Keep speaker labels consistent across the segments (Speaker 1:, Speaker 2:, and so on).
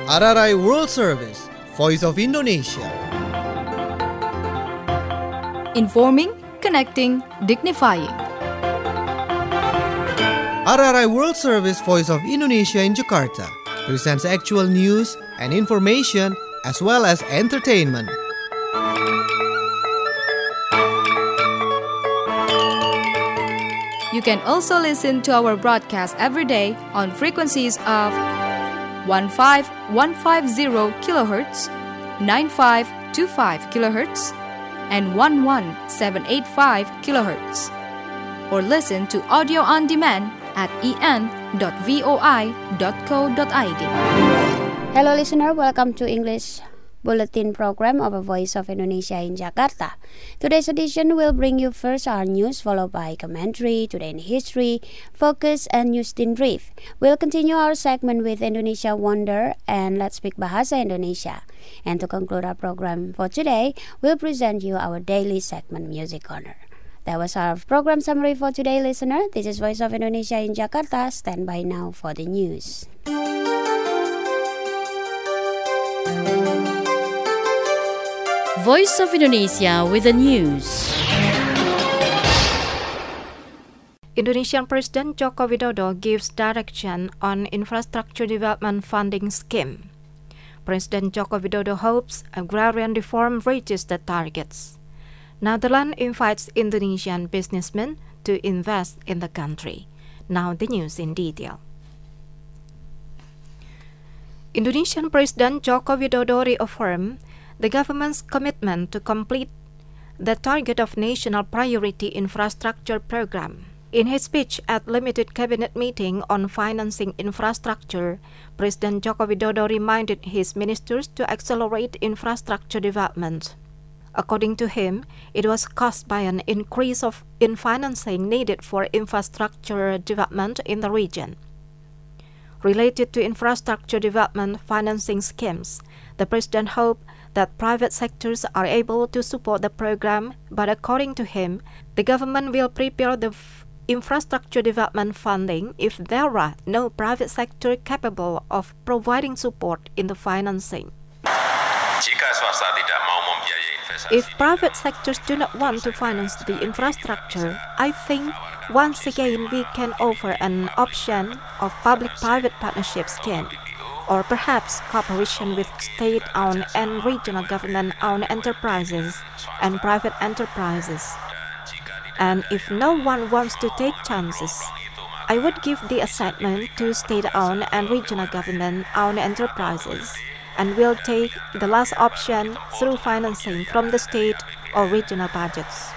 Speaker 1: RRI World Service, Voice of Indonesia.
Speaker 2: Informing, connecting, dignifying.
Speaker 1: RRI World Service, Voice of Indonesia in Jakarta presents actual news and information as well as entertainment.
Speaker 2: You can also listen to our broadcast every day on frequencies of 15150 kHz, 9525 kHz, and 11785 kHz. Or listen to audio on demand at en.voi.co.id.
Speaker 3: Hello listener, welcome to English Bulletin program of a Voice of Indonesia in Jakarta. Today's edition will bring you first our news, followed by commentary, Today in History, Focus, and News in Brief. We'll continue our segment with Indonesia Wonder and Let's Speak Bahasa Indonesia. And to conclude our program for today, we'll present you our daily segment Music Corner. That was our program summary for today, listener. This is Voice of Indonesia in Jakarta. Stand by now for the news.
Speaker 4: Voice of Indonesia with the news.
Speaker 5: Indonesian President Joko Widodo gives direction on infrastructure development funding scheme. President Joko Widodo hopes agrarian reform reaches the targets. Netherlands invites Indonesian businessmen to invest in the country. Now the news in detail. Indonesian President Joko Widodo reaffirmed the government's commitment to complete the target of National Priority Infrastructure Program. In his speech at limited cabinet meeting on financing infrastructure, President Joko Widodo reminded his ministers to accelerate infrastructure development. According to him, it was caused by an increase in financing needed for infrastructure development in the region. Related to infrastructure development financing schemes, the president hoped that private sectors are able to support the program, but according to him, the government will prepare the infrastructure development funding if there are no private sector capable of providing support in the financing. If private sectors do not want to finance the infrastructure, I think once again we can offer an option of public-private partnership scheme, or perhaps cooperation with state-owned and regional government-owned enterprises and private enterprises. And if no one wants to take chances, I would give the assignment to state-owned and regional government-owned enterprises, and will take the last option through financing from the state or regional budgets.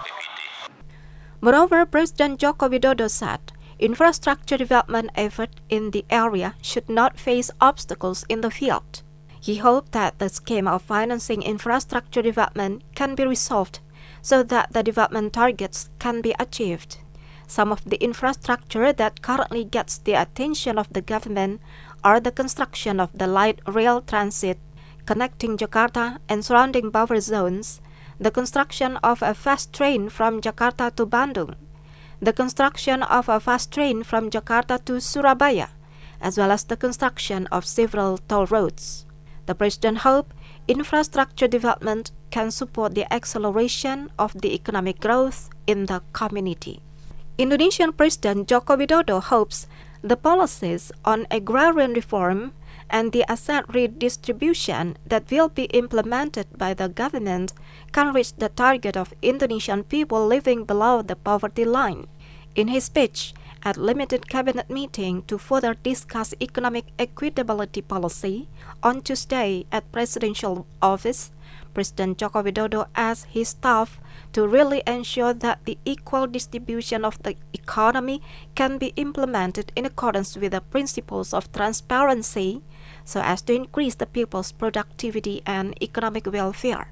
Speaker 5: Moreover, President Joko Widodo said, infrastructure development effort in the area should not face obstacles in the field. He hoped that the scheme of financing infrastructure development can be resolved so that the development targets can be achieved. Some of the infrastructure that currently gets the attention of the government are the construction of the light rail transit connecting Jakarta and surrounding buffer zones, the construction of a fast train from Jakarta to Bandung, the construction of a fast train from Jakarta to Surabaya, as well as the construction of several toll roads. The president hoped infrastructure development can support the acceleration of the economic growth in the community. Indonesian President Joko Widodo hopes the policies on agrarian reform and the asset redistribution that will be implemented by the government can reach the target of Indonesian people living below the poverty line. In his speech at limited cabinet meeting to further discuss economic equitability policy on Tuesday at presidential office, President Joko Widodo asked his staff to really ensure that the equal distribution of the economy can be implemented in accordance with the principles of transparency so as to increase the people's productivity and economic welfare.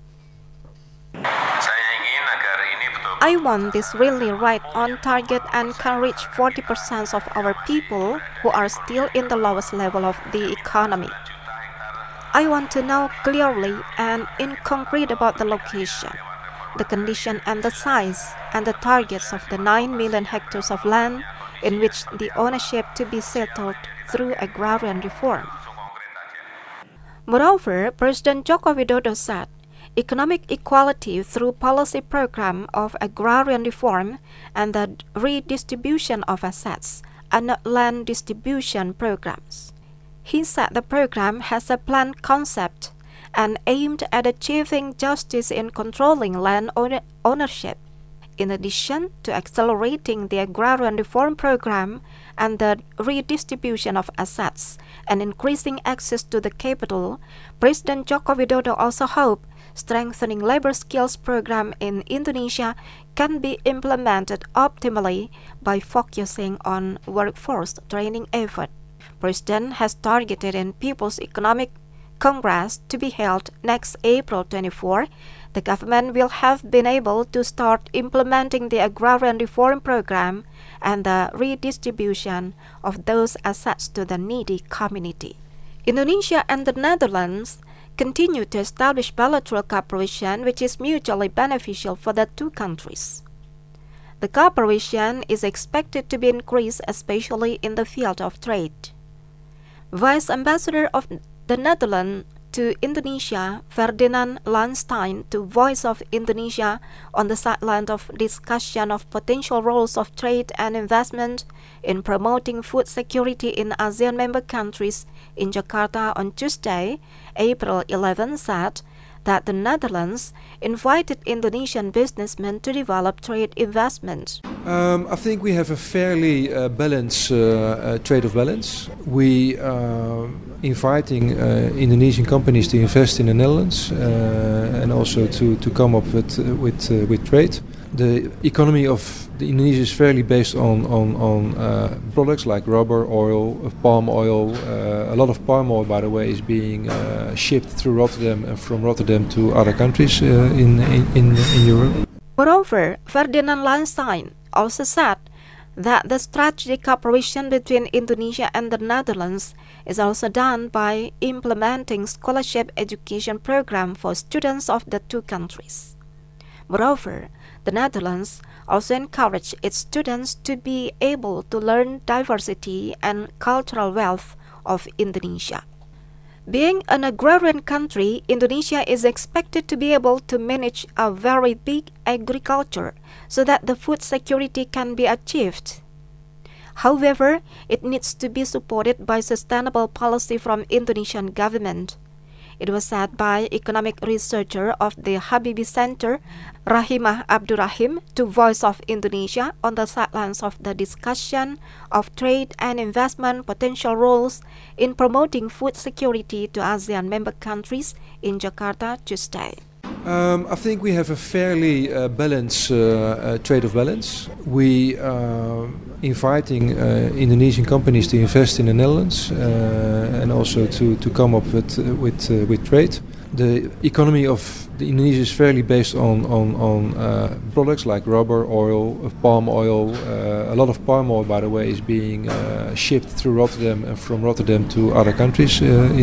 Speaker 5: I want this really right on target and can reach 40% of our people who are still in the lowest level of the economy. I want to know clearly and in concrete about the location, the condition and the size and the targets of the 9 million hectares of land in which the ownership to be settled through agrarian reform. Moreover, President Joko Widodo said economic equality through policy program of agrarian reform and the redistribution of assets and not land distribution programs. He said the program has a planned concept and aimed at achieving justice in controlling land ownership. In addition to accelerating the agrarian reform program and the redistribution of assets and increasing access to the capital, President Joko Widodo also hoped strengthening labor skills program in Indonesia can be implemented optimally by focusing on workforce training effort. President has targeted in People's Economic Congress to be held next April 24. The government will have been able to start implementing the agrarian reform program and the redistribution of those assets to the needy community. Indonesia and the Netherlands continue to establish bilateral cooperation which is mutually beneficial for the two countries. The cooperation is expected to be increased especially in the field of trade. Vice Ambassador of the Netherlands to Indonesia, Ferdinand Lansstein, to Voice of Indonesia on the sideline of discussion of potential roles of trade and investment in promoting food security in ASEAN member countries in Jakarta on Tuesday, April 11, said that the Netherlands invited Indonesian businessmen to develop trade investment.
Speaker 6: I think we have a fairly balanced trade of balance. We are inviting Indonesian companies to invest in the Netherlands and also to come up with trade. The economy of Indonesia is fairly based on products like rubber, oil, palm oil. A lot of palm oil, by the way, is being shipped through Rotterdam and from Rotterdam to other countries in Europe.
Speaker 5: Moreover, Ferdinand Lansstein also said that the strategic cooperation between Indonesia and the Netherlands is also done by implementing scholarship education program for students of the two countries. Moreover, the Netherlands also encouraged its students to be able to learn diversity and cultural wealth of Indonesia. Being an agrarian country, Indonesia is expected to be able to manage a very big agriculture so that the food security can be achieved. However, it needs to be supported by sustainable policy from Indonesian government. It was said by economic researcher of the Habibie Center, Rahimah Abdurrahim, to Voice of Indonesia on the sidelines of the discussion of trade and investment potential roles in promoting food security to ASEAN member countries in Jakarta Tuesday.
Speaker 6: I think we have a fairly balanced trade of balance. We are inviting Indonesian companies to invest in the Netherlands and also to come up with trade. The economy of Indonesia is fairly based on products like rubber, oil, palm oil. A lot of palm oil, by the way, is being shipped through Rotterdam and from Rotterdam to other countries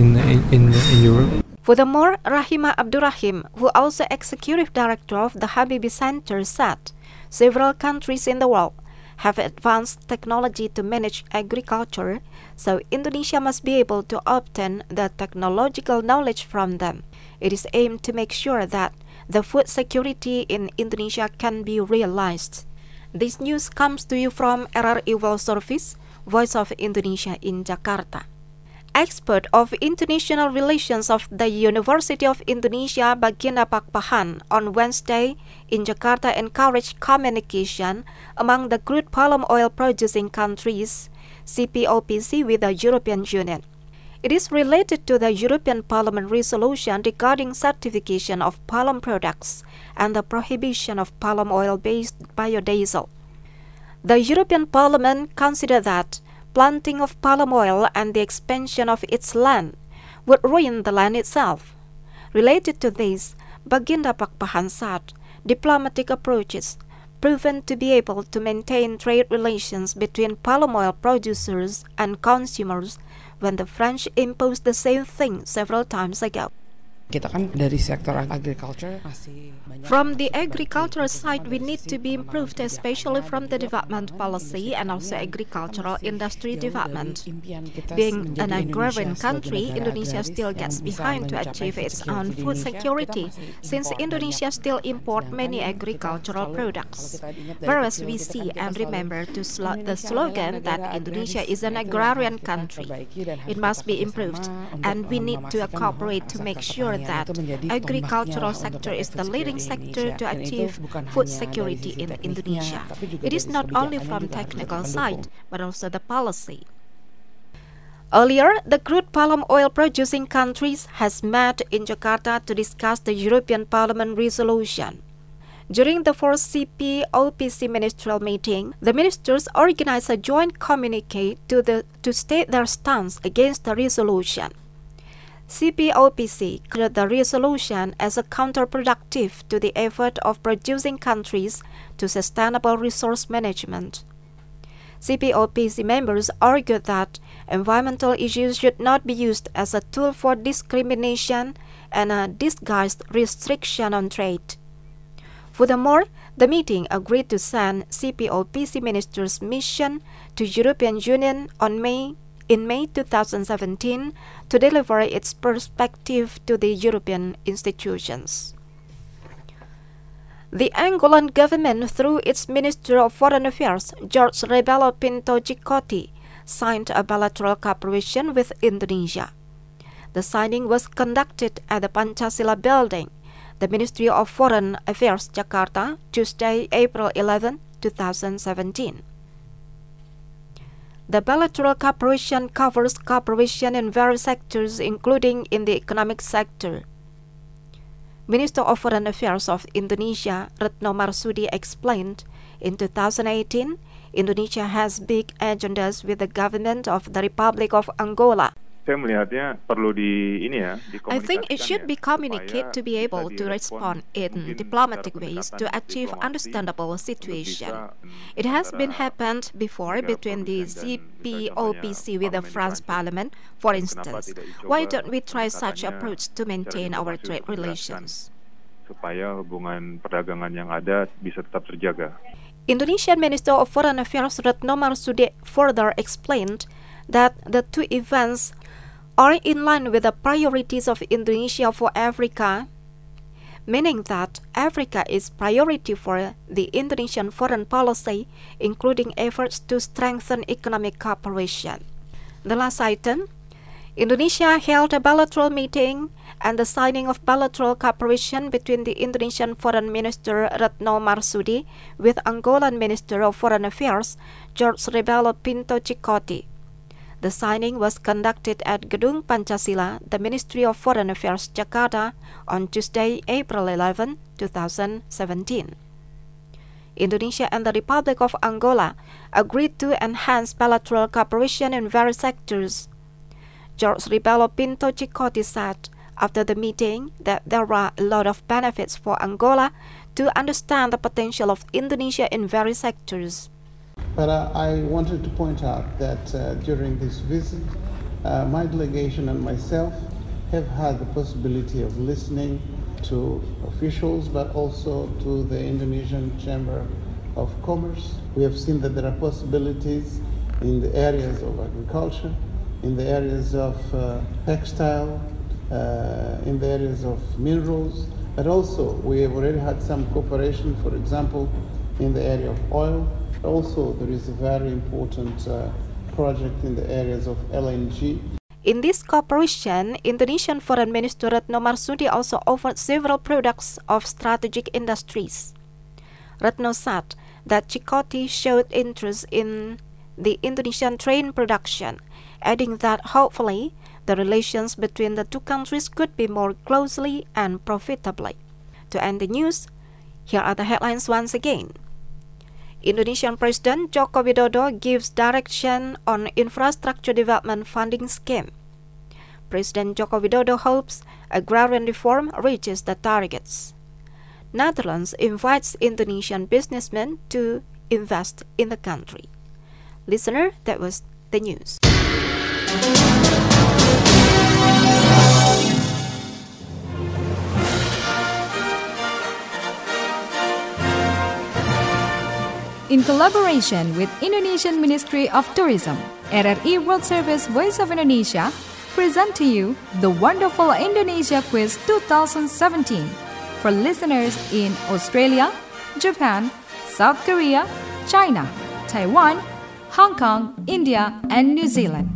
Speaker 6: in Europe.
Speaker 5: Furthermore, Rahimah Abdurrahim, who also executive director of the Habibie Center, said several countries in the world have advanced technology to manage agriculture, so Indonesia must be able to obtain the technological knowledge from them. It is aimed to make sure that the food security in Indonesia can be realized. This news comes to you from RRI World Service, Voice of Indonesia in Jakarta. Expert of International Relations of the University of Indonesia, Baginda Pakpahan, on Wednesday in Jakarta encouraged communication among the crude palm oil producing countries, CPOPC, with the European Union. It is related to the European Parliament resolution regarding certification of palm products and the prohibition of palm oil-based biodiesel. The European Parliament considered that planting of palm oil and the expansion of its land would ruin the land itself. Related to this, Baginda Pakpahan said diplomatic approaches proven to be able to maintain trade relations between palm oil producers and consumers when the French imposed the same thing several times ago.
Speaker 7: Kita kan dari sektor agriculture masih banyak.
Speaker 5: From the agricultural side, we need to be improved, especially from the development policy and also agricultural industry development. Being an agrarian country, Indonesia still gets behind to achieve its own food security, since Indonesia still import many agricultural products. Whereas we see and remember the slogan that Indonesia is an agrarian country. It must be improved, and we need to cooperate to make sure that agricultural sector is the leading sector to achieve food security in Indonesia. It is not only from technical side, but also the policy. Earlier, the crude palm oil producing countries has met in Jakarta to discuss the European Parliament resolution. During the fourth CPOPC ministerial meeting, the ministers organized a joint communique to state their stance against the resolution. CPOPC called the resolution as a counterproductive to the effort of producing countries to sustainable resource management. CPOPC members argued that environmental issues should not be used as a tool for discrimination and a disguised restriction on trade. Furthermore, the meeting agreed to send CPOPC ministers' mission to European Union in May 2017 to deliver its perspective to the European institutions. The Angolan government, through its Minister of Foreign Affairs, Jorge Rebelo Pinto Chikoti, signed a bilateral cooperation with Indonesia. The signing was conducted at the Pancasila Building, the Ministry of Foreign Affairs, Jakarta, Tuesday, April 11, 2017. The bilateral cooperation covers cooperation in various sectors, including in the economic sector. Minister of Foreign Affairs of Indonesia, Retno Marsudi, explained, in 2018, Indonesia has big agendas with the government of the Republic of Angola.
Speaker 8: Saya melihatnya perlu
Speaker 5: I think it should be communicated to be able to respond in diplomatic ways to achieve understandable situation. It has been happened before between the CPOPC with the France Parliament, for instance. Why don't we try such approach to maintain our trade relations?
Speaker 8: Supaya hubungan perdagangan yang ada bisa tetap terjaga.
Speaker 5: Indonesian Minister of Foreign Affairs Retno Marsudi further explained that the two events are in line with the priorities of Indonesia for Africa, meaning that Africa is priority for the Indonesian foreign policy, including efforts to strengthen economic cooperation. The last item, Indonesia held a bilateral meeting and the signing of bilateral cooperation between the Indonesian Foreign Minister Retno Marsudi with Angolan Minister of Foreign Affairs Jorge Rebelo Pinto Chikoti. The signing was conducted at Gedung Pancasila, the Ministry of Foreign Affairs, Jakarta, on Tuesday, April 11, 2017. Indonesia and the Republic of Angola agreed to enhance bilateral cooperation in various sectors. Jorge Rebelo Pinto Chikoti said after the meeting that there are a lot of benefits for Angola to understand the potential of Indonesia in various sectors.
Speaker 9: But I wanted to point out that during this visit, my delegation and myself have had the possibility of listening to officials, but also to the Indonesian Chamber of Commerce. We have seen that there are possibilities in the areas of agriculture, in the areas of textile, in the areas of minerals, but also we have already had some cooperation, for example, in the area of oil. Also, there is a very important project in the areas of LNG.
Speaker 5: In this cooperation, Indonesian Foreign Minister Retno Marsudi also offered several products of strategic industries. Retno said that Chikoti showed interest in the Indonesian train production, adding that hopefully the relations between the two countries could be more closely and profitably. To end the news, here are the headlines once again. Indonesian President Joko Widodo gives direction on infrastructure development funding scheme. President Joko Widodo hopes agrarian reform reaches the targets. Netherlands invites Indonesian businessmen to invest in the country. Listener, that was the news.
Speaker 2: In collaboration with Indonesian Ministry of Tourism, RRI World Service Voice of Indonesia present to you the Wonderful Indonesia Quiz 2017 for listeners in Australia, Japan, South Korea, China, Taiwan, Hong Kong, India, and New Zealand.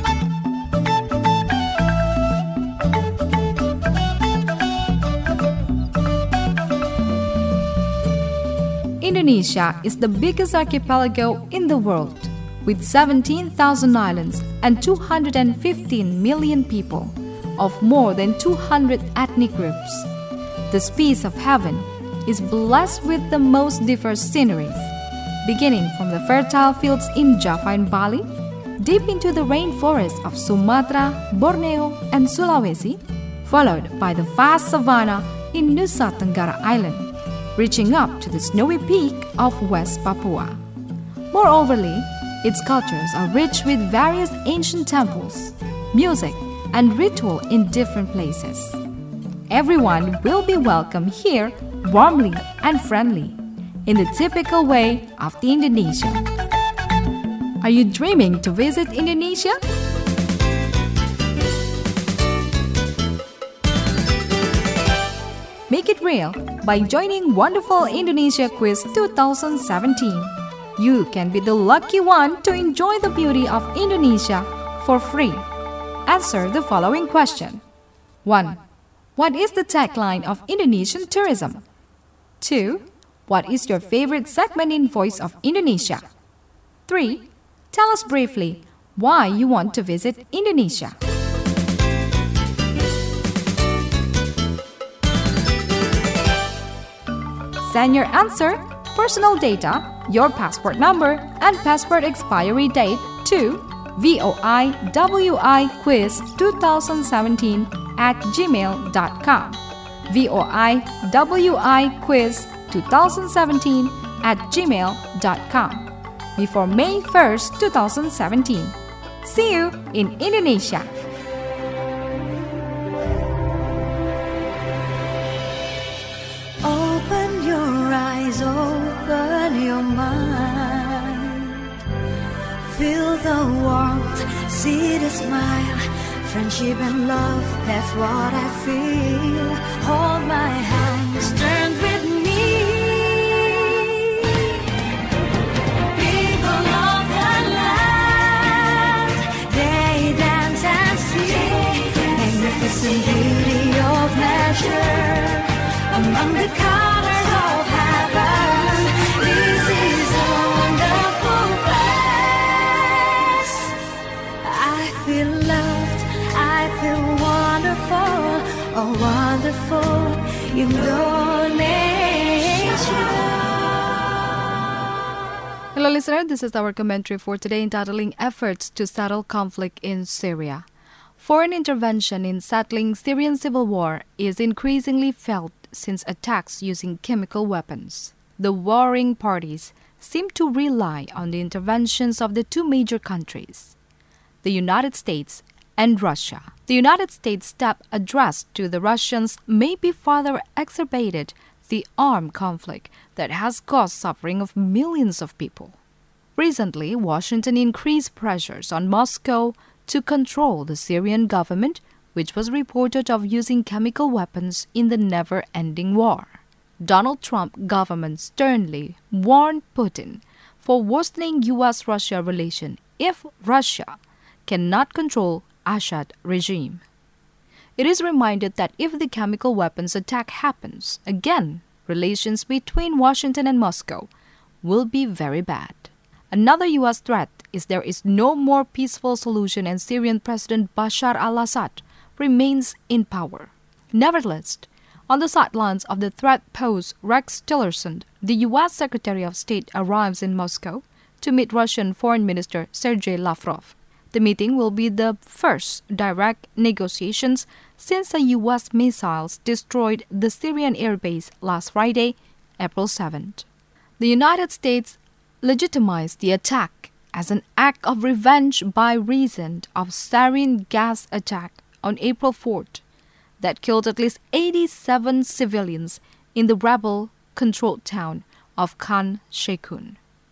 Speaker 2: Indonesia is the biggest archipelago in the world, with 17,000 islands and 215 million people of more than 200 ethnic groups. This piece of heaven is blessed with the most diverse sceneries, beginning from the fertile fields in Java and Bali, deep into the rainforests of Sumatra, Borneo, and Sulawesi, followed by the vast savanna in Nusa Tenggara Island, reaching up to the snowy peak of West Papua. Moreoverly, its cultures are rich with various ancient temples, music, and ritual in different places. Everyone will be welcomed here warmly and friendly, in the typical way of the Indonesia. Are you dreaming to visit Indonesia? Make it real by joining Wonderful Indonesia Quiz 2017. You can be the lucky one to enjoy the beauty of Indonesia for free. Answer the following question. 1. What is the tagline of Indonesian tourism? 2. What is your favorite segment in Voice of Indonesia? 3. Tell us briefly why you want to visit Indonesia. Send your answer, personal data, your passport number, and passport expiry date to voiwiquiz2017@gmail.com. voiwiquiz2017@gmail.com before May 1st, 2017. See you in Indonesia.
Speaker 10: Open your eyes, open your mind. Feel the warmth, see the smile. Friendship and love, that's what I feel. Hold my hands, turn with me. People of the land, they dance and sing. Magnificent beauty of nature. Among the colors of heaven, this is a wonderful place. I feel loved, I feel wonderful, oh wonderful Indonesia.
Speaker 2: Hello listener, this is our commentary for today entitling Efforts to Settle Conflict in Syria. Foreign intervention in settling Syrian civil war is increasingly felt since attacks using chemical weapons. The warring parties seem to rely on the interventions of the two major countries, the United States and Russia. The United States' step addressed to the Russians may be further exacerbated the armed conflict that has caused suffering of millions of people. Recently, Washington increased pressures on Moscow to control the Syrian government, which was reported of using chemical weapons in the never-ending war. Donald Trump government sternly warned Putin for worsening U.S.-Russia relation if Russia cannot control Assad regime. It is reminded that if the chemical weapons attack happens again, relations between Washington and Moscow will be very bad. Another U.S. threat is there is no more peaceful solution and Syrian President Bashar al-Assad remains in power. Nevertheless, on the sidelines of the threat posed, Rex Tillerson, the U.S. Secretary of State, arrives in Moscow to meet Russian Foreign Minister Sergei Lavrov. The meeting will be the first direct negotiations since the U.S. missiles destroyed the Syrian airbase last Friday, April 7th. The United States legitimized the attack as an act of revenge by reason of sarin gas attack on April 4th that killed at least 87 civilians in the rebel-controlled town of Khan Sheikhoun.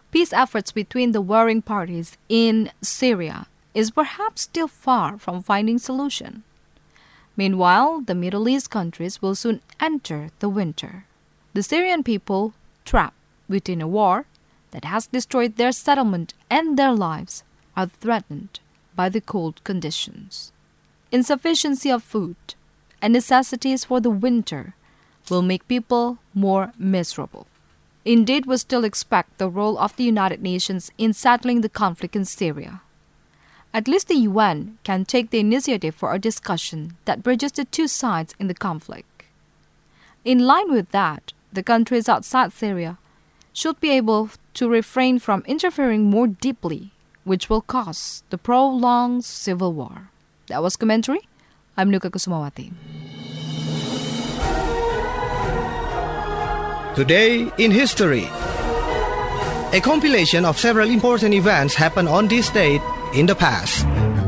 Speaker 2: peace efforts between the warring parties in Syria is perhaps still far from finding solution. Meanwhile, the Middle East countries will soon enter the winter. The Syrian people, trapped within a war that has destroyed their settlement and their lives, are threatened by the cold conditions. Insufficiency of food and necessities for the winter will make people more miserable. Indeed, we still expect the role of the United Nations in settling the conflict in Syria. At least the UN can take the initiative for a discussion that bridges the two sides in the conflict. In line with that, the countries outside Syria should be able to refrain from interfering more deeply, which will cause the prolonged civil war. That was commentary. I'm Nuka Kusumawati.
Speaker 1: Today in History. A compilation of several important events happened on this date in the past.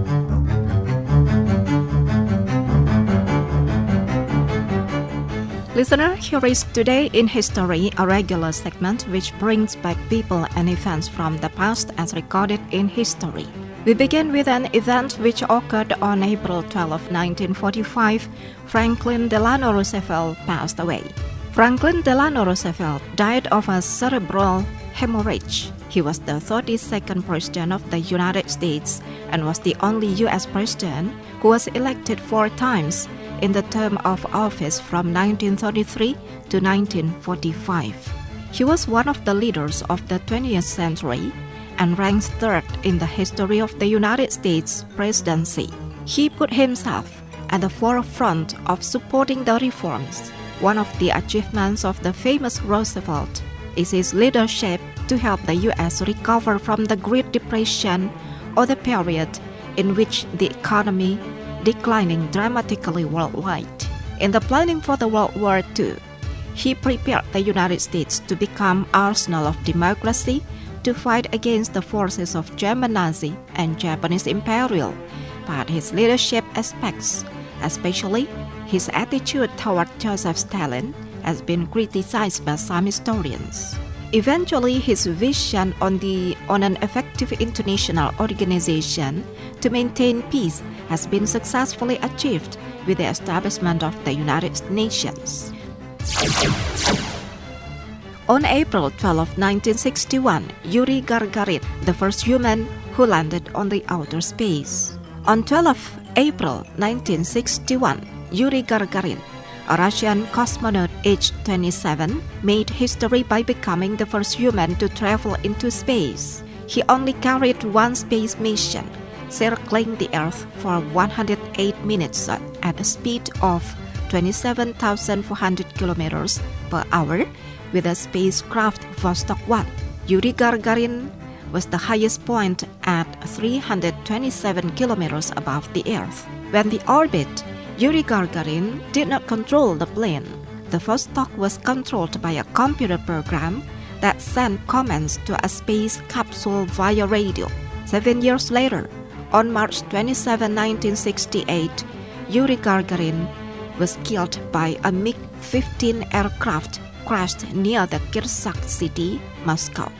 Speaker 5: Listener, here is Today in History, a regular segment which brings back people and events from the past as recorded in history. We begin with an event which occurred on April 12 of 1945. Franklin Delano Roosevelt passed away. Franklin Delano Roosevelt died of a cerebral hemorrhage. He was the 32nd President of the United States and was the only U.S. President who was elected 4 times in the term of office from 1933 to 1945. He was one of the leaders of the 20th century and ranks third in the history of the United States presidency. He put himself at the forefront of supporting the reforms. One of the achievements of the famous Roosevelt is his leadership to help the U.S. recover from the Great Depression, or the period in which the economy declining dramatically worldwide. In the planning for the World War II, he prepared the United States to become an arsenal of democracy to fight against the forces of German Nazi and Japanese Imperial, but his leadership aspects, especially his attitude toward Joseph Stalin, has been criticized by some historians. Eventually, his vision on an effective international organization to maintain peace has been successfully achieved with the establishment of the United Nations. On April 12 of 1961, Yuri Gagarin, the first human who landed on the outer space. On 12 April 1961, Yuri Gagarin, a Russian cosmonaut aged 27, made history by becoming the first human to travel into space. He only carried one space mission, circling the Earth for 108 minutes at a speed of 27,400 kilometers per hour with a spacecraft Vostok 1. Yuri Gagarin was the highest point at 327 kilometers above the Earth. When the orbit, Yuri Gagarin did not control the plane. The Vostok was controlled by a computer program that sent commands to a space capsule via radio. 7 years later, on March 27, 1968, Yuri Gagarin was killed by a MiG-15 aircraft crashed near the Kirsak city, Moscow.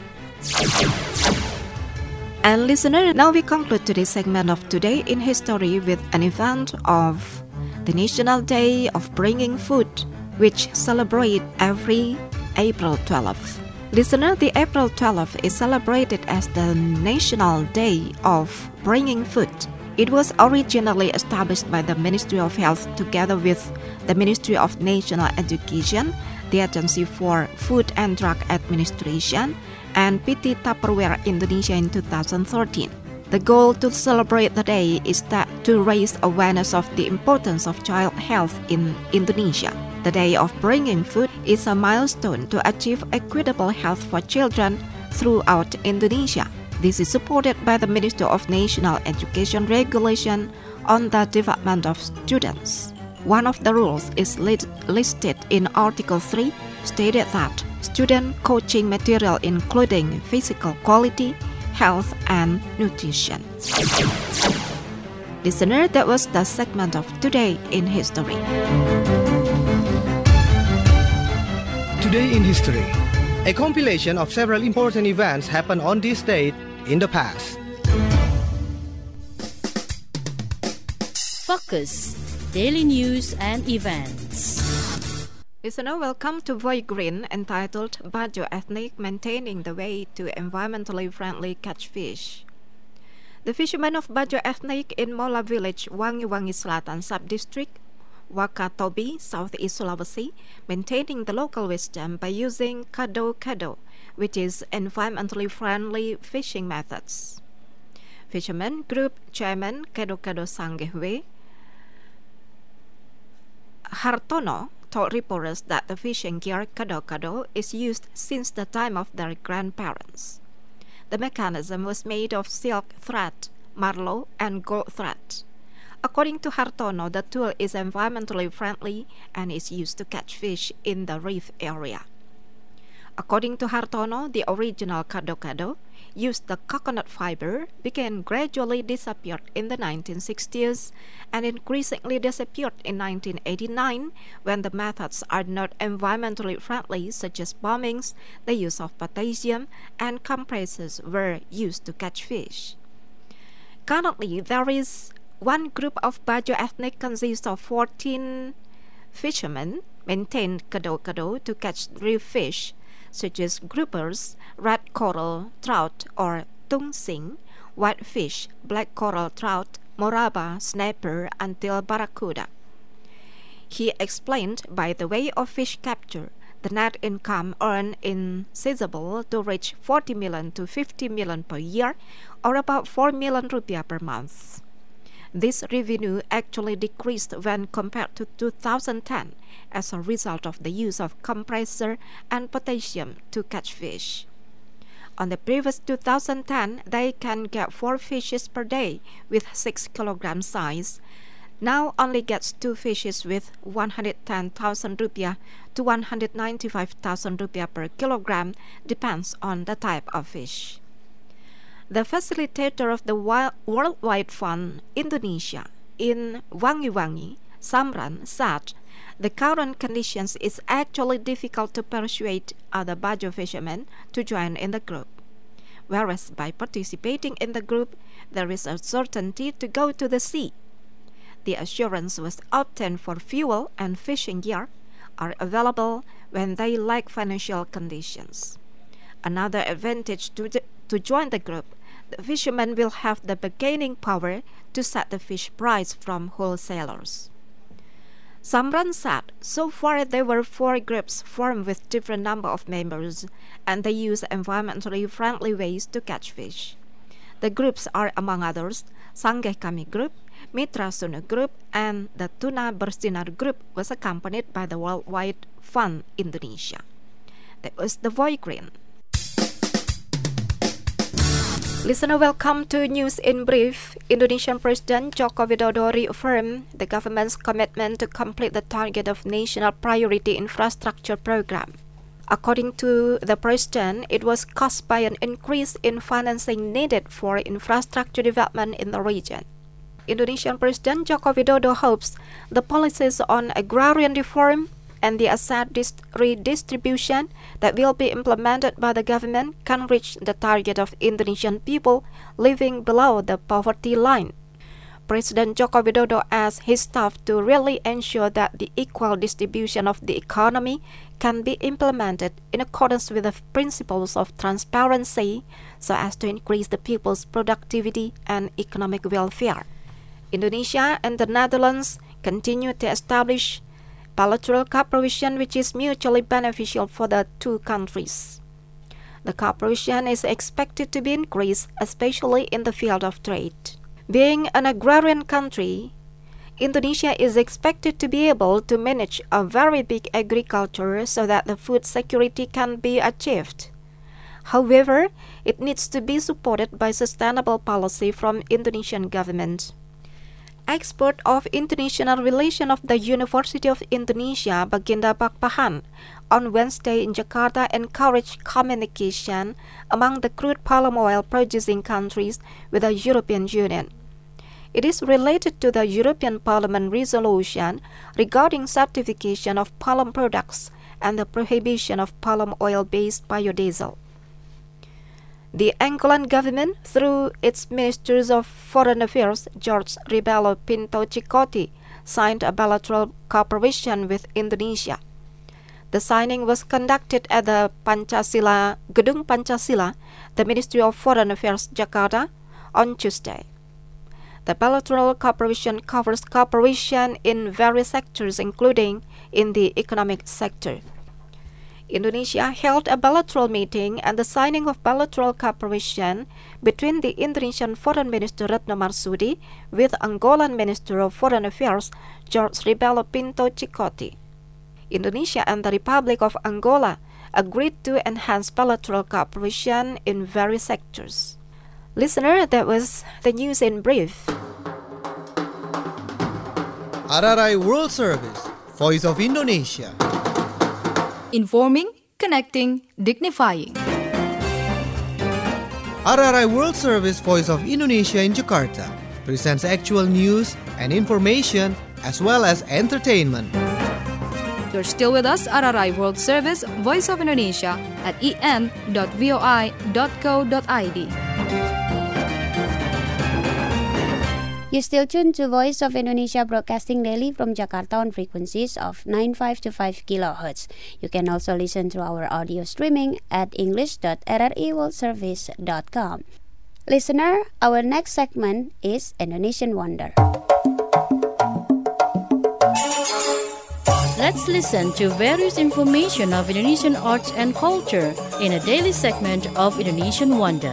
Speaker 5: And listener, now we conclude today's segment of Today in History with an event of the National Day of Bringing Food, which celebrates every April 12th. Listener, the April 12th is celebrated as the National Day of Bringing Food. It was originally established by the Ministry of Health together with the Ministry of National Education, the Agency for Food and Drug Administration, and PT Tupperware Indonesia in 2013. The goal to celebrate the day is to raise awareness of the importance of child health in Indonesia. The Day of Bringing Food is a milestone to achieve equitable health for children throughout Indonesia. This is supported by the Ministry of National Education Regulation on the Development of Students. One of the rules is listed in Article 3, stated that student coaching material including physical quality, health, and nutrition. Listener, that was the segment of Today in History.
Speaker 1: Today in History, a compilation of several important events happened on this date in the past.
Speaker 4: Focus Daily News and Events.
Speaker 5: Listener, welcome to Voice Green, entitled Bajo Ethnic Maintaining the Way to Environmentally Friendly Catch Fish. The fishermen of Bajo Ethnic in Mola Village, Wangi-Wangi Selatan Sub-District, Wakatobi, Southeast Sulawesi, maintaining the local wisdom by using kado-kado, which is environmentally friendly fishing methods. Fisherman Group Chairman Kado-Kado Sanggehwe Hartono told reporters that the fishing gear kado-kado is used since the time of their grandparents. The mechanism was made of silk thread, marlo, and gold thread. According to Hartono, the tool is environmentally friendly and is used to catch fish in the reef area. According to Hartono, the original kado-kado used the coconut fiber began gradually disappeared in the 1960s and increasingly disappeared in 1989 when the methods are not environmentally friendly, such as bombings, the use of potassium, and compresses were used to catch fish. Currently, there is one group of Bajo ethnic consists of 14 fishermen maintain kado-kado to catch reef fish, such as groupers, red coral trout or tungsing, whitefish, black coral trout, moraba, snapper, until barracuda. He explained by the way of fish capture, the net income earned is sizable to reach 40 million to 50 million per year, or about 4 million rupiah per month. This revenue actually decreased when compared to 2010 as a result of the use of compressor and potassium to catch fish. On the previous 2010, they can get 4 fishes per day with 6 kilogram size. Now only gets 2 fishes with 110,000 rupiah to 195,000 rupiah per kilogram, depends on the type of fish. The facilitator of the Worldwide Fund Indonesia in Wangi-Wangi, Samran, said the current conditions is actually difficult to persuade other Bajo fishermen to join in the group. Whereas by participating in the group, there is a certainty to go to the sea. The assurance was obtained for fuel and fishing gear are available when they lack financial conditions. Another advantage to join the group, the fishermen will have the bargaining power to set the fish price from wholesalers. Samran said, so far there were 4 groups formed with different number of members, and they use environmentally friendly ways to catch fish. The groups are, among others, Sanggeh Kami Group, Mitra Sunu Group, and the Tuna Bersinar Group was accompanied by the Worldwide Fund Indonesia. That was the Voice Green. Listener, welcome to News in Brief. Indonesian President Joko Widodo reaffirmed the government's commitment to complete the target of National Priority Infrastructure Program. According to the President, it was caused by an increase in financing needed for infrastructure development in the region. Indonesian President Joko Widodo hopes the policies on agrarian reform and the asset redistribution that will be implemented by the government can reach the target of Indonesian people living below the poverty line. President Joko Widodo asked his staff to really ensure that the equal distribution of the economy can be implemented in accordance with the principles of transparency so as to increase the people's productivity and economic welfare. Indonesia and the Netherlands continue to establish bilateral cooperation which is mutually beneficial for the two countries. The cooperation is expected to be increased, especially in the field of trade. Being an agrarian country, Indonesia is expected to be able to manage a very big agriculture so that the food security can be achieved. However, it needs to be supported by sustainable policy from Indonesian government. Expert of International Relations of the University of Indonesia, Baginda Bakpahan, on Wednesday in Jakarta encouraged communication among the crude palm oil producing countries with the European Union. It is related to the European Parliament resolution regarding certification of palm products and the prohibition of palm oil-based biodiesel. The Angolan government, through its Ministers of Foreign Affairs, Jorge Ribelo Pinto Chicote, signed a bilateral cooperation with Indonesia. The signing was conducted at the Gedung Pancasila, the Ministry of Foreign Affairs, Jakarta, on Tuesday. The bilateral cooperation covers cooperation in various sectors, including in the economic sector. Indonesia held a bilateral meeting and the signing of bilateral cooperation between the Indonesian Foreign Minister Retno Marsudi with Angolan Minister of Foreign Affairs Jorge Ribelo Pinto Chicote. Indonesia and the Republic of Angola agreed to enhance bilateral cooperation in various sectors. Listener, that was the news in brief.
Speaker 1: RRI World Service, Voice of Indonesia.
Speaker 2: Informing, connecting, dignifying.
Speaker 1: RRI World Service, Voice of Indonesia in Jakarta presents actual news and information as well as entertainment.
Speaker 2: You're still with us, RRI World Service, Voice of Indonesia at en.voi.co.id.
Speaker 3: You still tuned to Voice of Indonesia broadcasting daily from Jakarta on frequencies of 9525 kHz. You can also listen to our audio streaming at english.rriworldservice.com. Listener, our next segment is Indonesian Wonder.
Speaker 4: Let's listen to various information of Indonesian arts and culture in a daily segment of Indonesian Wonder.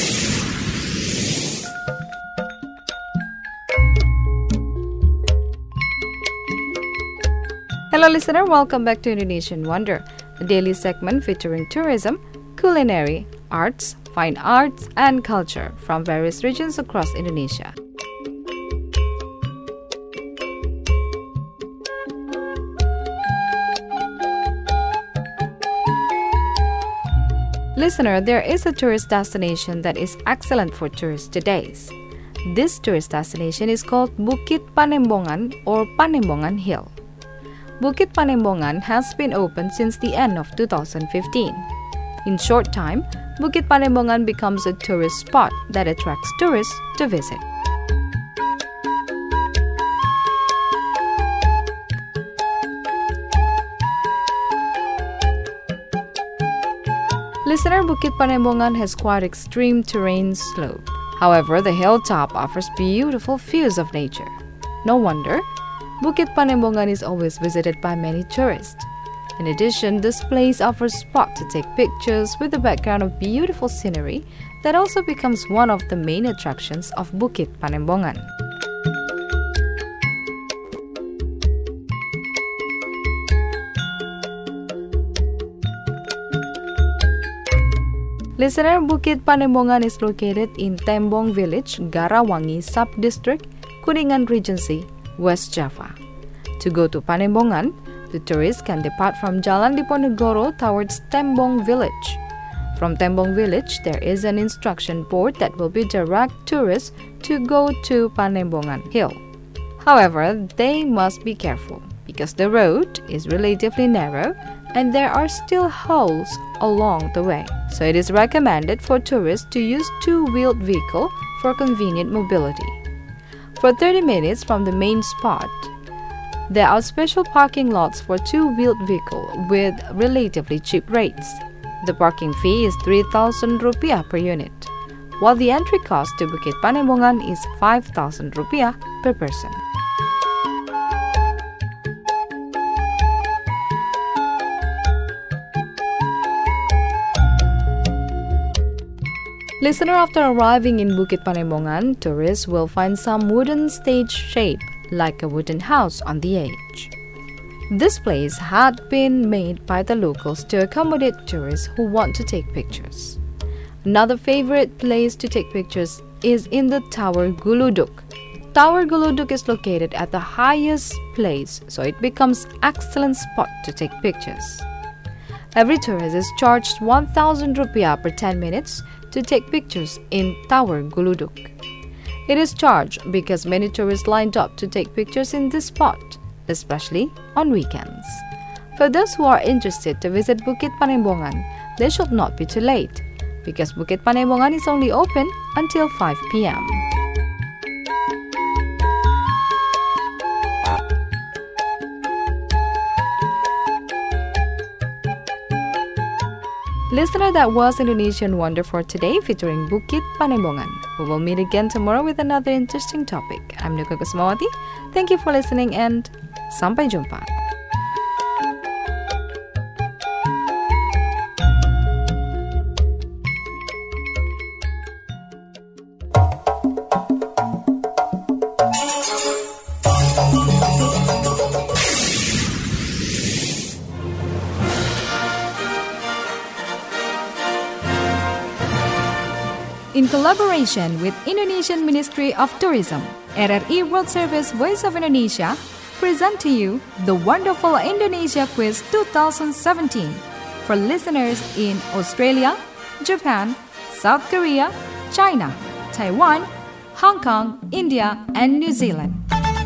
Speaker 2: Hello listener, welcome back to Indonesian Wonder, a daily segment featuring tourism, culinary, arts, fine arts and culture from various regions across Indonesia. Listener, there is a tourist destination that is excellent for tourists today. This tourist destination is called Bukit Panembongan or Panembongan Hill. Bukit Panembongan has been open since the end of 2015. In short time, Bukit Panembongan becomes a tourist spot that attracts tourists to visit. Listener, Bukit Panembongan has quite extreme terrain slope. However, the hilltop offers beautiful views of nature. No wonder, Bukit Panembongan is always visited by many tourists. In addition, this place offers spot to take pictures with the background of beautiful scenery that also becomes one of the main attractions of Bukit Panembongan. Listener, Bukit Panembongan is located in Tembong Village, Garawangi Sub-District, Kuningan Regency, West Java. To go to Panembongan, the tourists can depart from Jalan Diponegoro towards Tembong Village. From Tembong Village, there is an instruction board that will be direct tourists to go to Panembongan Hill. However, they must be careful because the road is relatively narrow and there are still holes along the way. So it is recommended for tourists to use two-wheeled vehicle for convenient mobility. For 30 minutes from the main spot, there are special parking lots for two-wheeled vehicle with relatively cheap rates. The parking fee is 3,000 rupiah per unit, while the entry cost to Bukit Panembongan is 5,000 rupiah per person. Listener, after arriving in Bukit Panembongan, tourists will find some wooden stage shape like a wooden house on the edge. This place had been made by the locals to accommodate tourists who want to take pictures. Another favorite place to take pictures is in the Tower Guluduk. Tower Guluduk is located at the highest place, so it becomes an excellent spot to take pictures. Every tourist is charged 1,000 rupiah per 10 minutes to take pictures in Tower Guluduk. It is charged because many tourists lined up to take pictures in this spot, especially on weekends. For those who are interested to visit Bukit Panembongan, they should not be too late, because Bukit Panembongan is only open until 5 p.m. Listener, that was Indonesian Wonder for today featuring Bukit Panembongan. We will meet again tomorrow with another interesting topic. I'm Nuka Kusmawati. Thank you for listening and sampai jumpa. In collaboration with Indonesian Ministry of Tourism, RRI World Service Voice of Indonesia present to you the Wonderful Indonesia Quiz 2017 for listeners in Australia, Japan, South Korea, China, Taiwan, Hong Kong, India, and New Zealand.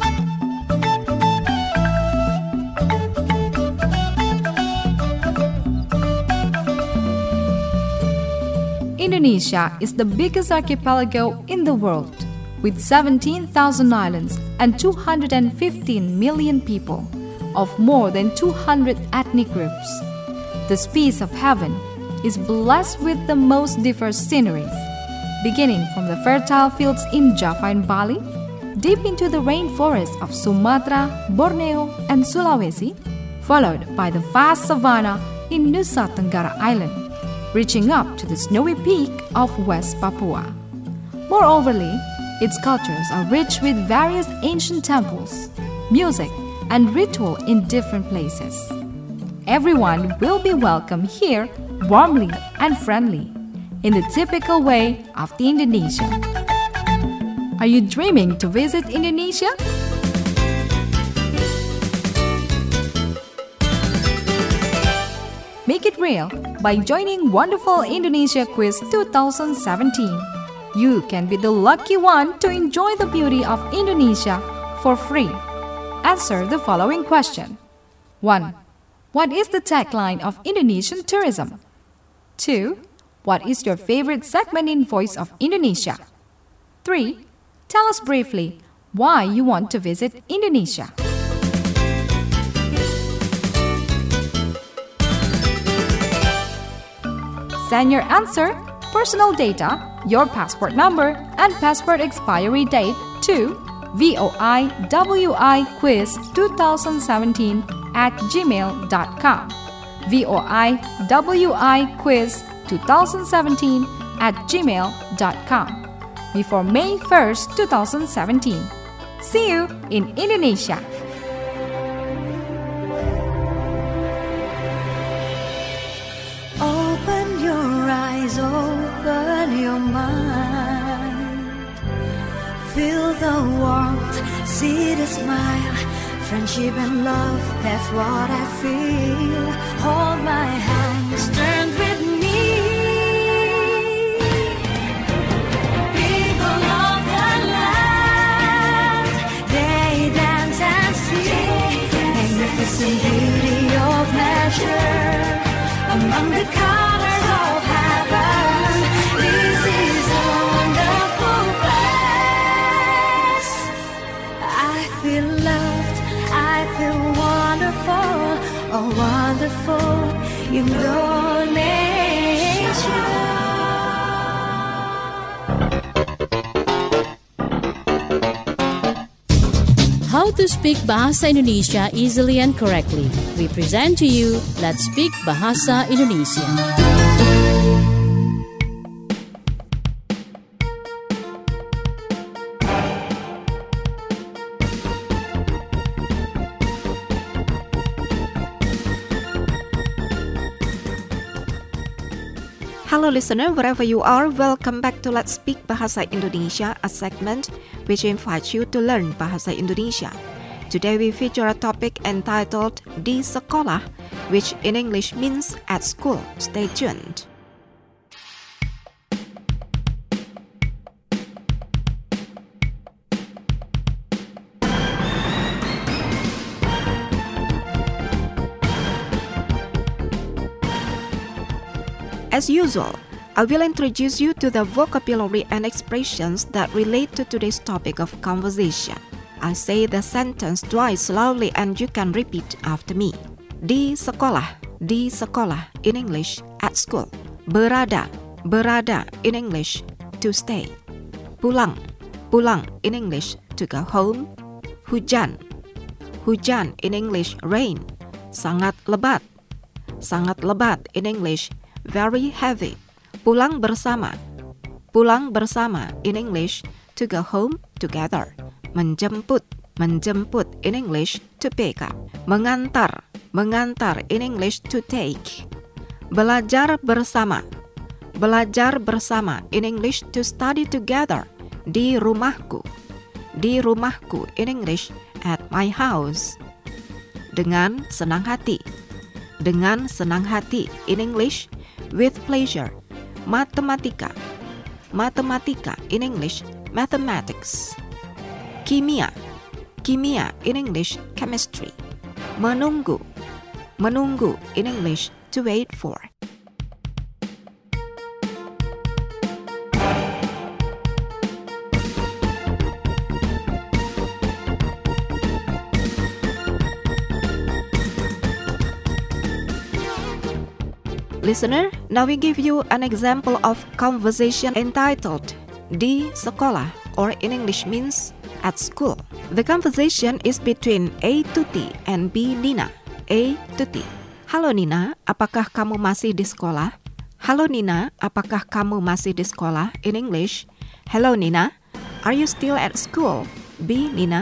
Speaker 2: Indonesia is the biggest archipelago in the world, with 17,000 islands and 215 million people, of more than 200 ethnic groups. This piece of heaven is blessed with the most diverse sceneries, beginning from the fertile fields in Java and Bali, deep into the rainforests of Sumatra, Borneo, and Sulawesi, followed by the vast savanna in Nusa Tenggara Island, reaching up to the snowy peak of West Papua. Moreoverly, its cultures are rich with various ancient temples, music, and ritual in different places. Everyone will be welcome here warmly and friendly, in the typical way of the Indonesian. Are you dreaming to visit Indonesia? Make it real by joining Wonderful Indonesia Quiz 2017. You can be the lucky one to enjoy the beauty of Indonesia for free. Answer the following question. 1. What is the tagline of Indonesian tourism? 2. What is your favorite segment in Voice of Indonesia? 3. Tell us briefly why you want to visit Indonesia. Send your answer, personal data, your passport number, and passport expiry date to voiwiquiz2017@gmail.com. voiwiquiz2017@gmail.com before May 1st, 2017. See you in Indonesia.
Speaker 10: Open your mind, feel the warmth, see the smile, friendship and love, that's what I feel. Hold my hands, turn with me. People of the land, they dance and sing, magnificent beauty of nature, among the colors of heaven. This is a wonderful place. I feel loved, I feel wonderful, oh wonderful Indonesia.
Speaker 4: How to speak Bahasa Indonesia easily and correctly. We present to you Let's Speak Bahasa Indonesia.
Speaker 5: Hello listener, wherever you are, welcome back to Let's Speak Bahasa Indonesia, a segment which invites you to learn Bahasa Indonesia. Today we feature a topic entitled Di Sekolah, which in English means at school. Stay tuned. As usual, I will introduce you to the vocabulary and expressions that relate to today's topic of conversation. I say the sentence twice slowly and you can repeat after me. Di sekolah in English, at school. Berada in English, to stay. Pulang in English, to go home. Hujan in English, rain. Sangat lebat in English, very heavy. Pulang bersama in English, to go home together. Menjemput in English, to pick up. Mengantar in English, to take. Belajar bersama in English, to study together. Di rumahku in English, at my house. Dengan senang hati in English, with pleasure. Matematika in English, mathematics. Kimia in English, chemistry. Menunggu in English, to wait for. Listener, now we give you an example of conversation entitled Di sekolah, or in English means at school. The conversation is between A Tuti and B Nina. A Tuti. Halo Nina, apakah kamu masih di sekolah? Halo Nina, apakah kamu masih di sekolah? In English, hello Nina, are you still at school? B Nina.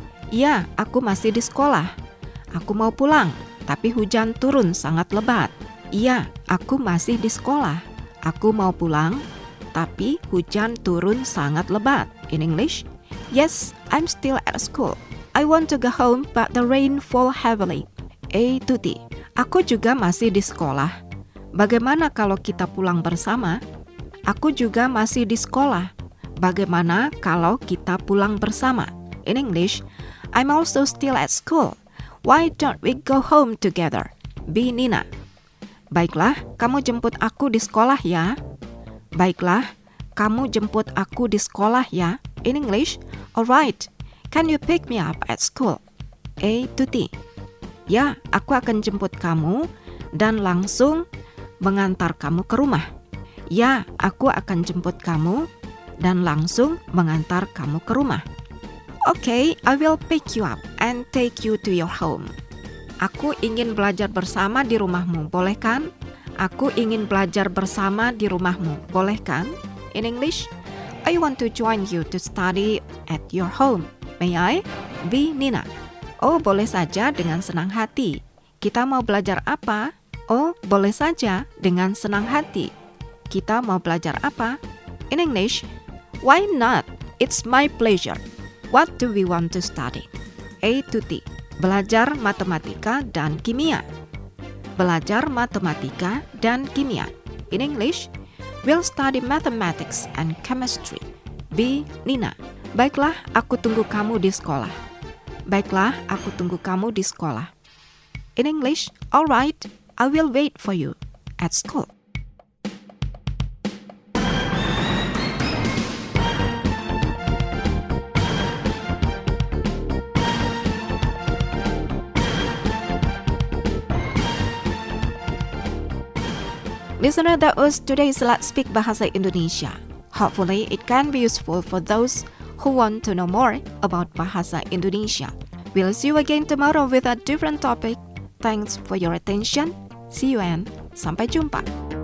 Speaker 5: Ya, aku masih di sekolah. Aku mau pulang, tapi hujan turun sangat lebat. Iya, aku masih di sekolah. Aku mau pulang, tapi hujan turun sangat lebat. In English, yes, I'm still at school. I want to go home, but the rain fall heavily. A Tuti. Aku juga masih di sekolah. Bagaimana kalau kita pulang bersama? Aku juga masih di sekolah. Bagaimana kalau kita pulang bersama? In English, I'm also still at school. Why don't we go home together? B Nina. Baiklah, kamu jemput aku di sekolah ya. Baiklah, kamu jemput aku di sekolah ya. In English, alright, can you pick me up at school? A Tuti. Ya, aku akan jemput kamu dan langsung mengantar kamu ke rumah. Ya, aku akan jemput kamu dan langsung mengantar kamu ke rumah. Okay, I will pick you up and take you to your home. Aku ingin belajar bersama di rumahmu, boleh kan? Aku ingin belajar bersama di rumahmu, boleh kan? In English, I want to join you to study at your home. May I? B Nina. Oh, boleh saja dengan senang hati. Kita mau belajar apa? Oh, boleh saja dengan senang hati. Kita mau belajar apa? In English, why not? It's my pleasure. What do we want to study? A Tuti. Belajar matematika dan kimia. Belajar matematika dan kimia. In English, we'll study mathematics and chemistry. B Nina. Baiklah, aku tunggu kamu di sekolah. Baiklah, aku tunggu kamu di sekolah. In English, alright, I will wait for you at school. Listener, that was today's Let's Speak Bahasa Indonesia. Hopefully, it can be useful for those who want to know more about Bahasa Indonesia. We'll see you again tomorrow with a different topic. Thanks for your attention. See you and sampai jumpa.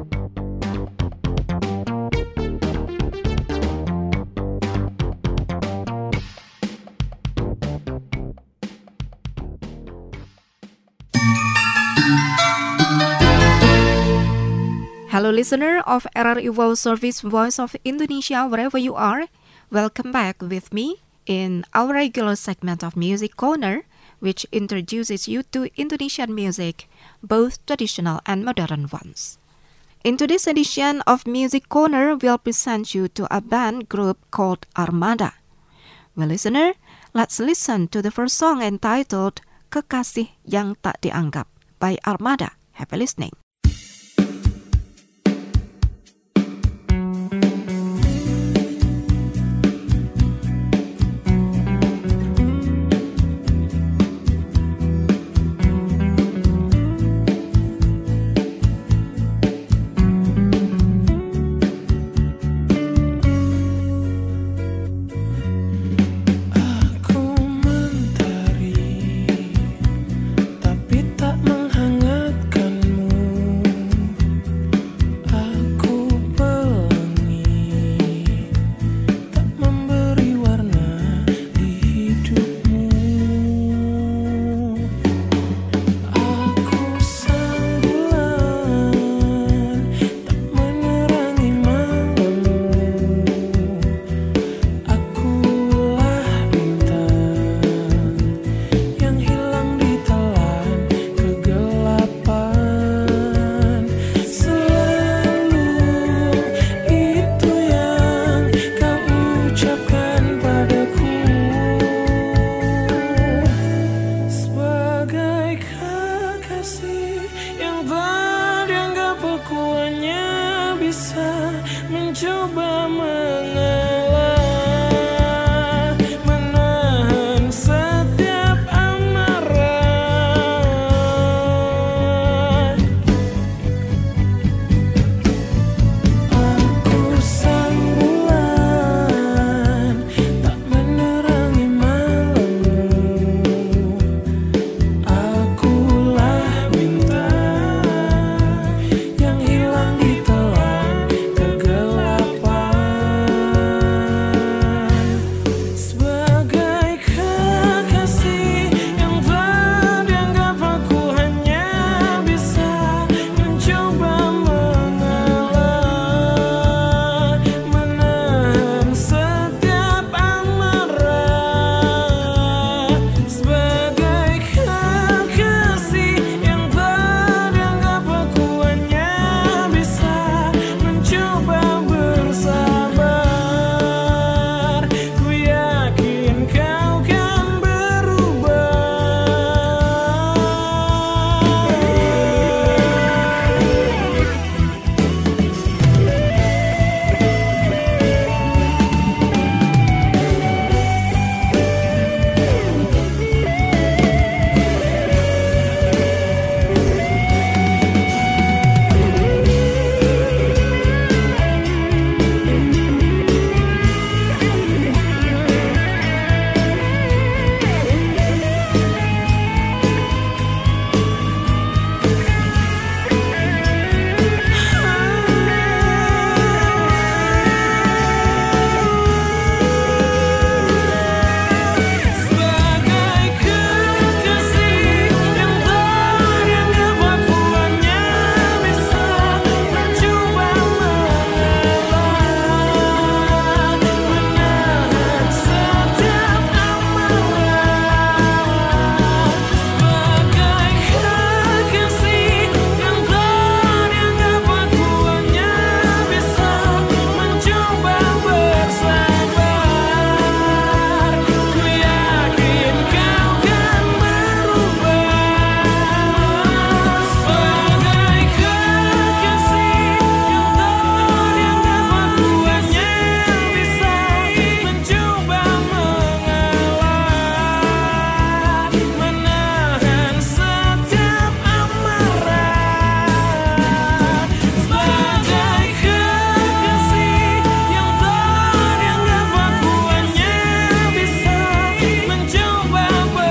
Speaker 5: Hello listener of RRI World Service Voice of Indonesia, wherever you are. Welcome back with me in our regular segment of Music Corner, which introduces you to Indonesian music, both traditional and modern ones. In today's edition of Music Corner, we'll present you to a band group called Armada. Well, listener, let's listen to the first song entitled Kekasih Yang Tak Dianggap by Armada. Happy listening.
Speaker 11: bisa mencoba mengalah, menahan setiap amarah. Aku sang bulan tak menerangi malammu, akulah bintang yang hilang di telan kegelapan. Sebagai kekasih yang tak dianggap, aku hanya bisa mencoba mengalah, menahan setiap amarah. Sebagai kekasih yang tak dianggap, aku hanya bisa mencoba bersabar. Ku yakin kau kan berubah. Sebagai kekasih yang tak dianggap, aku hanya bisa mencoba mengalah, menahan setiap amarah. Sebagai kekasih yang tak dianggap, aku hanya bisa mencoba bersabar. Ku yakin kau kan berubah. Sebagai kekasih yang tak dianggap, aku hanya bisa mencoba mengalah, menahan setiap amarah. Sebagai kekasih yang tak dianggap, aku hanya bisa mencoba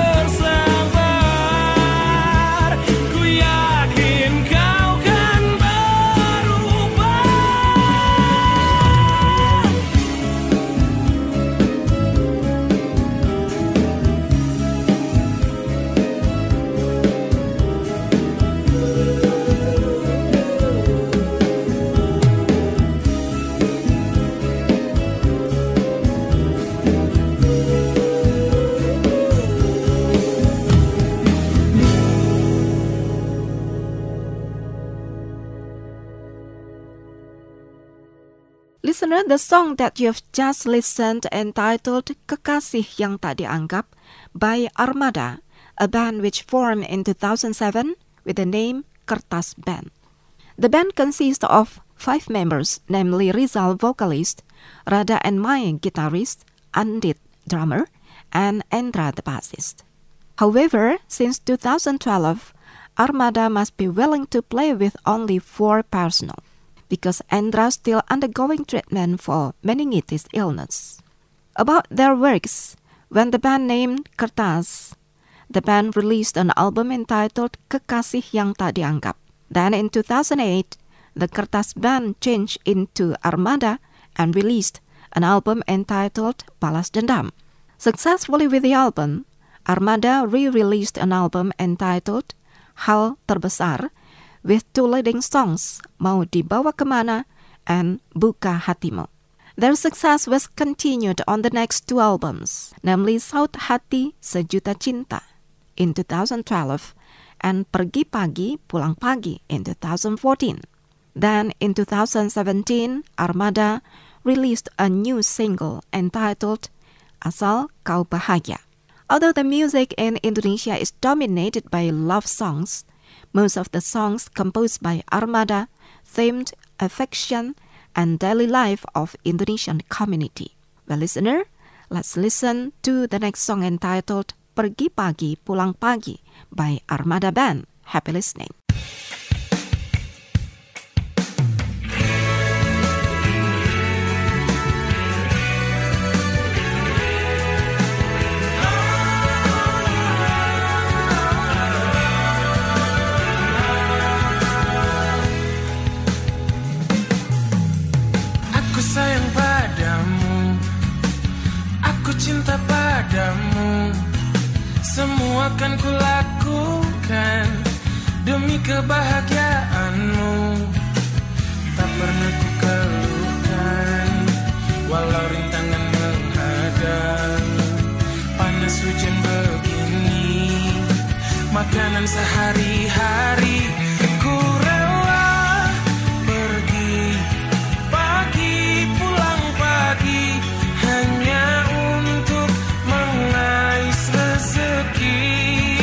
Speaker 11: bersabar. Ku yakin kau kan berubah.
Speaker 5: Listener, the song that you've just listened entitled Kekasih Yang Tak Dianggap by Armada, a band which formed in 2007 with the name Kertas Band. The band consists of 5 members, namely Rizal vocalist, Rada and Mai guitarist, Andit drummer, and Endra the bassist. However, since 2012, Armada must be willing to play with only 4 personnel, because Endra still undergoing treatment for meningitis illness. About their works, when the band named Kertas, the band released an album entitled Kekasih Yang Tak Dianggap. Then in 2008, the Kertas band changed into Armada and released an album entitled Balas Dendam. Successfully with the album, Armada re-released an album entitled Hal Terbesar with 2 leading songs, Mau Dibawa Kemana and Buka Hatimu. Their success was continued on the next 2 albums, namely Saut Hati Sejuta Cinta in 2012 and Pergi Pagi Pulang Pagi in 2014. Then in 2017, Armada released a new single entitled Asal Kau Bahagia. Although the music in Indonesia is dominated by love songs, most of the songs composed by Armada themed affection, and daily life of Indonesian community. Well, listener, let's listen to the next song entitled Pergi Pagi Pulang Pagi by Armada Band. Happy listening.
Speaker 11: Sayang padamu, aku cinta padamu, semua akan kulakukan demi kebahagiaanmu. Tak pernah ku keluhkan, walau rintangan menghadang, panas hujan begini, makanan sehari-hari. Ku rela pergi pagi pulang pagi hanya untuk mengais rezeki.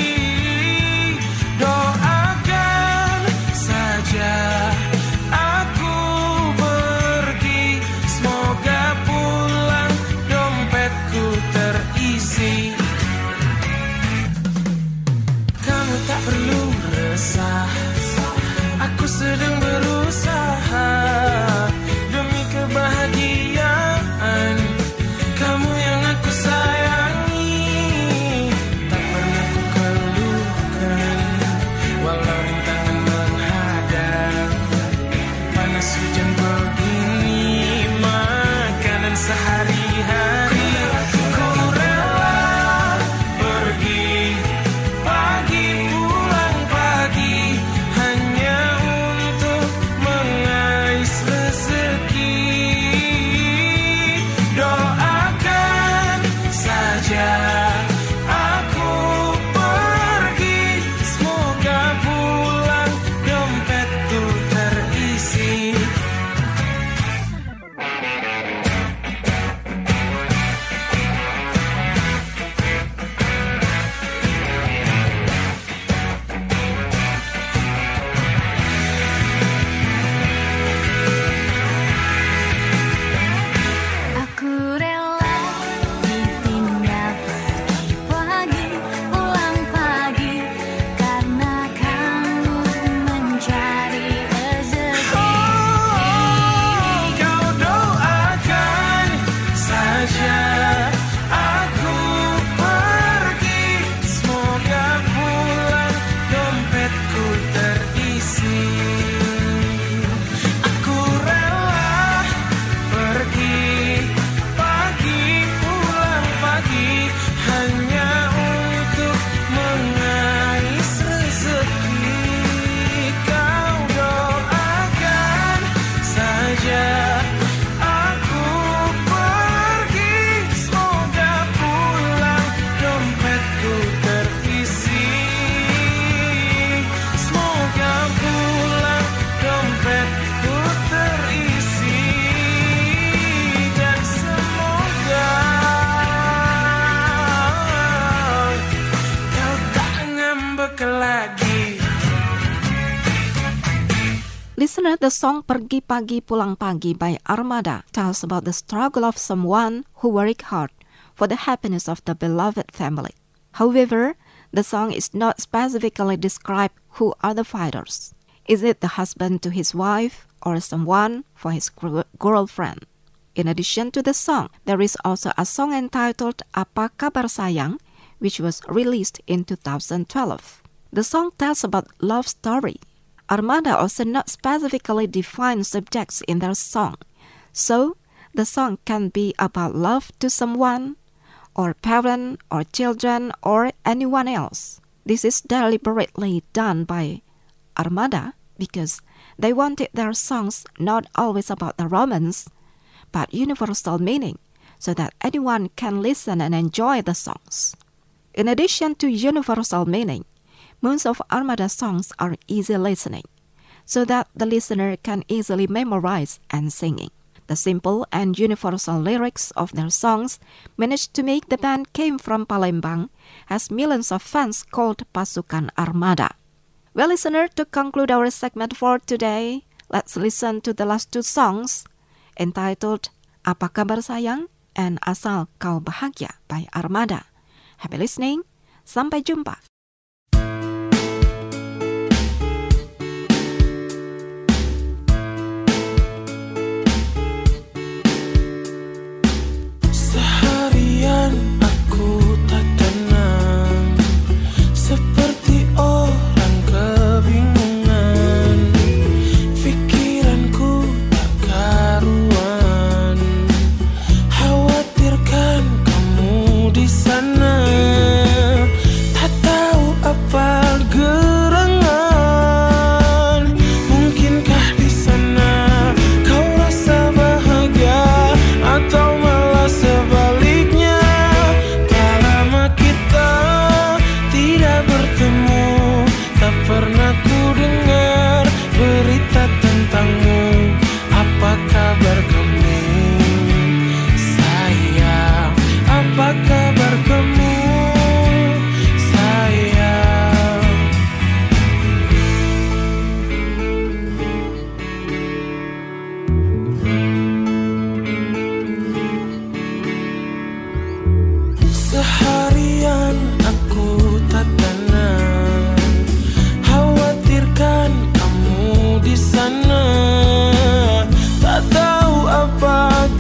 Speaker 11: Doakan saja aku pergi, semoga pulang dompetku terisi. Kamu tak perlu resah, aku sedang berusaha demi kebahagiaan kamu yang aku sayangi. Tak pernah ku keluhkan, walau rintangan menghadang, panas hujan begini, makanan sehari-hari. Ku rela pergi pagi pulang pagi hanya untuk mengais rezeki. Doakan saja aku pergi, semoga pulang dompetku terisi.
Speaker 10: Aku rela ditinggal pergi pagi pulang pagi karena kamu mencari rezeki.
Speaker 11: Kau doakan saja aku pergi, semoga pulang dompetku terisi. Aku rela pergi pagi pulang pagi hanya untuk mengais rezeki. Kau doakan saja aku pergi, semoga pulang dompetku terisi. Semoga pulang dompetku terisi, dan semoga kau tak ngambek lagi.
Speaker 5: Listener, the song Pergi Pagi Pulang Pagi by Armada tells about the struggle of someone who worked hard for the happiness of the beloved family. However, the song is not specifically describe who are the fighters. Is it the husband to his wife or someone for his girlfriend? In addition to the song, there is also a song entitled Apa Kabar Sayang, which was released in 2012. The song tells about love story. Armada also not specifically define subjects in their song, so the song can be about love to someone, or parent, or children, or anyone else. This is deliberately done by Armada because they wanted their songs not always about the romance, but universal meaning, so that anyone can listen and enjoy the songs. In addition to universal meaning, most of Armada songs are easy listening, so that the listener can easily memorize and singing. The simple and universal lyrics of their songs managed to make the band came from Palembang, has millions of fans called Pasukan Armada. Well, listener, to conclude our segment for today, Let's listen to the last two songs entitled Apa Kabar Sayang and Asal Kau Bahagia by Armada. Happy listening. Sampai jumpa.
Speaker 11: Seharian aku tak tenang, seperti orang kebingungan. Pikiranku tak karuan, khawatirkan kamu di sana. Tak tahu apa gerangan, mungkinkah di sana kau rasa bahagia atau malah sebaliknya. Tak lama kita tidak bertemu, tak pernah ku dengar berita tentangmu. Apa kabar kamu, sayang? Apa kabar kamu, sayang? Seharian aku tak tenang, khawatirkan kamu di sana. Tak tahu apa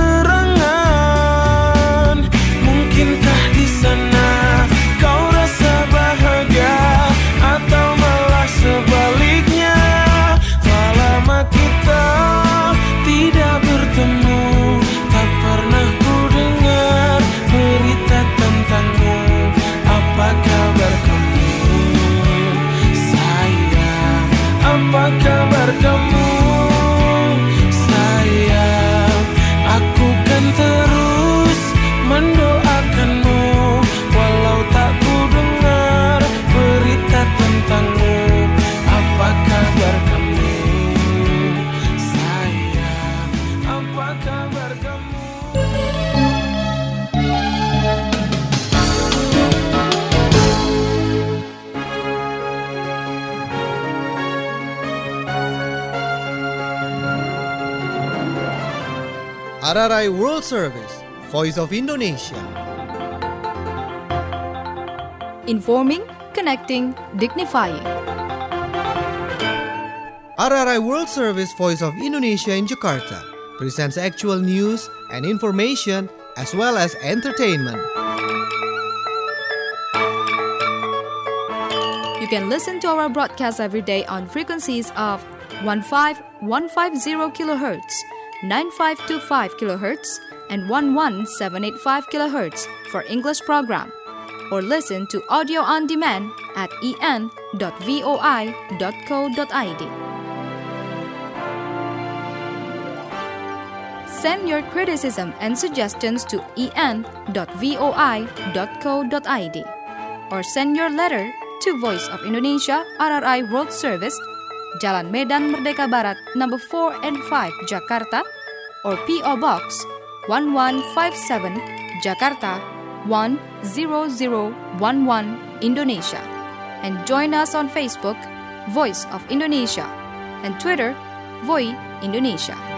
Speaker 11: gerangan, mungkinkah di sana kau rasa bahagia atau malah sebaliknya. Tak lama kita tidak bertemu, tak pernah ku dengar berita tentangmu. Apa kabar kamu, sayang? Apa kabar kamu, sayang? Aku kan terus mendoakanmu, walau tak ku dengar berita tentangmu. Apa kabar kamu, sayang? Apa kabar kamu?
Speaker 1: RRI World Service, Voice of Indonesia.
Speaker 2: Informing, connecting, dignifying.
Speaker 1: RRI World Service, Voice of Indonesia in Jakarta presents actual news and information as well as entertainment.
Speaker 2: You can listen to our broadcast every day on frequencies of 15150 kHz, 9525 kHz, and 11785 kHz for English program, or listen to audio on demand at en.voi.co.id. Send your criticism and suggestions to en.voi.co.id, or send your letter to Voice of Indonesia, RRI World Service, Jalan Medan Merdeka Barat, number 4 and 5, Jakarta, or P.O. Box 1157, Jakarta 10011, Indonesia. And join us on Facebook, Voice of Indonesia, and Twitter, Voi Indonesia.